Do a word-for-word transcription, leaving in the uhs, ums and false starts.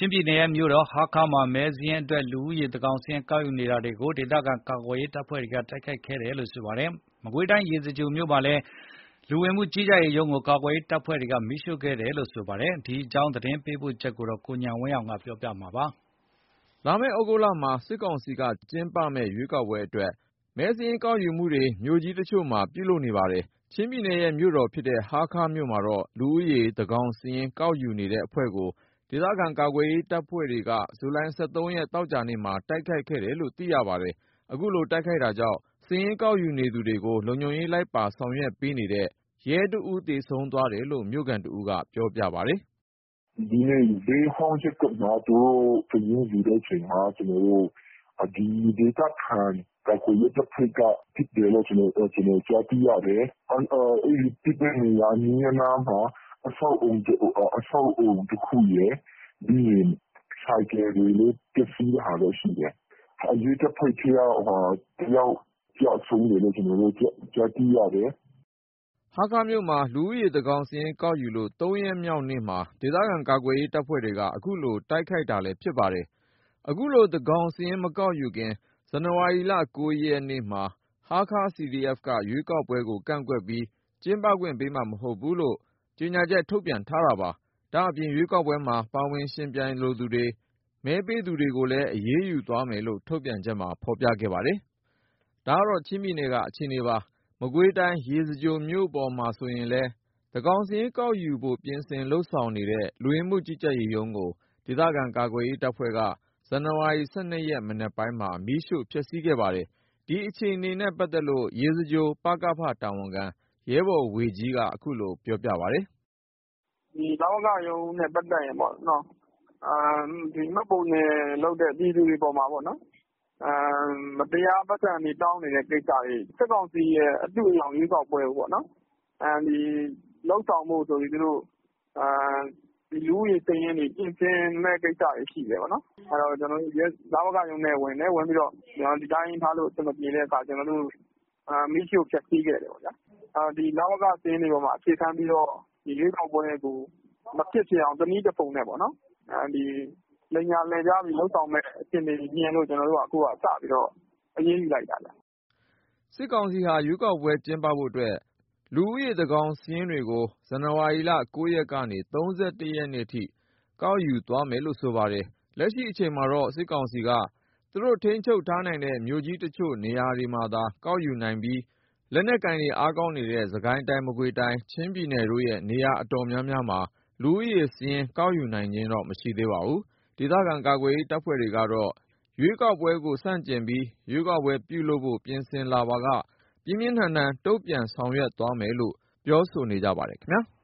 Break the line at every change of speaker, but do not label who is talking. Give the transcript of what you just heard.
ချင်းပြည်နယ်ရဲ့မြို့တော်ဟားခါးမှာမဲစာရင်းအတွက်လူဦးရေသန်းခေါင်စာရင်းကောက်ယူနေတာတွေကိုဒေသခံကာကွယ်ရေးတပ်ဖွဲ့တွေကတိုက်ခိုက်ခဲ့တယ်လို့ဆိုပါတယ်။မကွေးတိုင်းရေစကြိုမြို့မှာလည်းလူဝင်မှုကြီးကြပ်ရေးရုံးကိုကာကွယ်ရေးတပ်ဖွဲ့တွေကမီးရှို့ခဲ့တယ်လို့ဆိုပါတယ်။ဒီအကြောင်းသတင်းပေးပို့ချက်ကိုကိုဉာဏ်ဝင်းအောင်ကပြောပြမှာပါ
။လာမယ့်ဩဂုတ်လမှာစစ်ကောင်စီကကျင်းပမယ့်ရွေးကောက်ပွဲအတွက်မဲစာရင်းကောက်ယူမှုတွေမြို့ကြီးတချို့မှာပြုလုပ်နေပါတယ်။ချင်းပြည်နယ်ရဲ့မြို့တော်ဖြစ်တဲ့ဟားခါးမြို့မှာတော့လူဦးရေသန်းခေါင်စာရင်းကောက်ယူနေတဲ့အဖွဲ့ကိုဒေသခံကာကွယ်ရေးတပ်ဖွဲ့တွေကဇူလိုင် ၁၃ ရက်သောကြာနေ့မှာတိုက်ခိုက်ခဲ့တယ်လို့သိရပါတယ်။အခုလိုတိုက်ခိုက်တာကြောင့်စာရင်းကောက်ယူနေသူတွေကိုလုံခြုံရေးလိုက်ပါဆောင်ရွက်ပေးနေတဲ့ရဲတဦးသေဆုံးသွားတယ်လို့မြို့ခံတဦးကပြောပြပါတယ်
။“ဒီနေ့ဈေးဟောင်းရပ်ကွက်မှာသူတို့စာရင်းယူတဲ့အချိန်မှာကျနော်တို့ဒီဒေသခံကာကွယ်ရေးတပ်ဖွဲ့ကပစ်တယ်လို့ကျနော်ကြားသိရတယ်။အဲဒီပစ်တဲ့နေရာအနီးအနားမှာအဆောက်အဦတခုရယ်ပြီးရင်ဆိုင်ကယ်တွေလည်းပျက်စီးတာလည်းရှိတယ်။ရဲတပ်ဖွဲ့ထဲကတယောက်ကျဆုံးတယ်လို့ကျနော်တို့ကြားသိရတယ်။
”ဟားခါးမြို့မှာလူဦးရေသန်းခေါင်စာရင်းကောက်ယူလို့သုံးရက်မြောက်နေ့မှာဒေသခံကာကွယ်ရေးတပ်ဖွဲ့တွေကအခုလိုတိုက်ခိုက်တာလည်းဖြစ်ပါတယ်။အခုလိုသန်းခေါင်စာရင်းမကောက်ယူခင်ဇန်နဝါရီလ ၉ ရက်နေ့မှာဟားခါး စီ ဒီ အက်ဖ် ကရွေးကောက်ပွဲကိုကန့်ကွက်ပြီးကျင်းပခွင့်ပေးမှာမဟုတ်ဘူးလို့ကြေညာချက်ထုတ်ပြန်ထားတာပါ။ဒါ့အပြင်ရွေးကောက်ပွဲမှာပါဝင်ယှဉ်ပြိုင်လိုသူတွေမဲပေးသူတွေကိုလည်းအရေးယူသွားမယ်လို့ထုတ်ပြန်ချက်မှာဖော်ပြခဲ့ပါတယ်။ဒါကတော့ချင်းပြည်နယ်ကအခြေအနေပါ။မကွေးတိုင်းရေစကြိုမြို့ပေါ်မှာဆိုရင်လည်းသန်းခေါင်စာရင်းကောက်ယူဖို့ပြင်ဆင်လုပ်ဆောင်နေတဲ့လူဝင်မှုကြီးကြပ်ရေးရုံးကိုဒေသခံကာကွယ်ရေးတပ်ဖွဲ့ကဇန်နဝါရီ ၁၂ ရက်မနက်ပိုင်းမှာမီးရှို့ဖျက်ဆီးခဲ့ပါတယ်။ဒီအခြေအနေနဲ့ပတ်သက်လို့ရေစကြို ပကဖ တာဝန်ခံရဲဘော်ဝေကြီးကအခုလိုပြောပြပါတယ်
။“ဒီလဝကရုံးနဲ့ပတ်သက်ရင်ပေါ့နော်ဒီမှတ်ပုံတင်လုပ်တဲ့ပြည်သူတွေအပေါ်မှာပေါ့နော်မတရားပိုက်ဆံတွေတောင်းနေတဲ့ကိစ္စတွေစစ်ကောင်စီရဲ့အတုအယောင်ရွေးကောက်ပွဲကိုပေါ့နော်ဒီလုပ်ဆောင်ဖို့ဆိုပြီးသူတို့ဒီလူဦးရေစာရင်းတွေပြင်ဆင်မဲ့ကိစ္စတွေရှိတယ်ပေါ့နော်။အဲတော့ကျွန်တော်တို့လဝကရုံးနဲ့ဝင်တယ်ဝင်ပြီးတော့ဒီတိုင်းထားလို့အဆင်မပြေတဲ့အခါကျွန်တော်တို့မီးရှို့ဖျက်ဆီးခဲ့တယ်ပေါ့ဗျာ။ဒီလဝကစာရင်းတွေပေါ်မှာအခြေခံပြီးတော့ဒီရွေးကောက်ပွဲကိုမဖြစ်ဖြစ်အောင်တနည်းတစ်ပုံနဲ့ပေါ့နော်ဒီလိမ်ညာလည်ကြပြီးလုပ်ဆောင်မဲ့အဆင့်တွေမြင်လို့ကျွန်တော်တို့ကအခုကစပြီးတော့အရေးယူလိုက်တာဗျ
။စစ်ကောင်စီဟာရွေးကောက်ပွဲကျင်းပဖို့အတွက်လူဦးရေသန်းခေါင်စာရင်းတွေကိုဇန်နဝါရီလ ၉ ရက်ကနေ ၃၁ ရက်နေ့ထိကောက်ယူသွားမယ်လို့ဆိုပါတယ်။လက်ရှိအချိန်မှာတော့စစ်ကောင်စီကသူတို့ထိန်းချုပ်ထားနိုင်တဲ့မြို့ကြီးတချို့နေရာတွေမှာသာကောက်ယူနိုင်ပြီးလက်နက်ကိုင်တွေအားကောင်းနေတဲ့စစ်ကိုင်းတိုင်းမကွေးတိုင်းချင်းပြည်နယ်တို့ရဲ့နေရာအတော်များများမှာလူဦးရေစာရင်းကောက်ယူနိုင်ခြင်းတော့မရှိသေးပါဘူး။ဒေသခံကာကွယ်ရေးတပ်ဖွဲ့တွေကတော့ရွေးကောက်ပွဲကိုဆန့်ကျင်ပြီးရွေးကောက်ပွဲပြုလုပ်ဖို့ပြင်ဆင်လာပါကပြင်းပြင်းထန်ထန်တုံ့ပြန်ဆောင်ရွက်သွားမယ်လို့ပြောဆိုနေကြပါတယ်ခင်ဗျာ။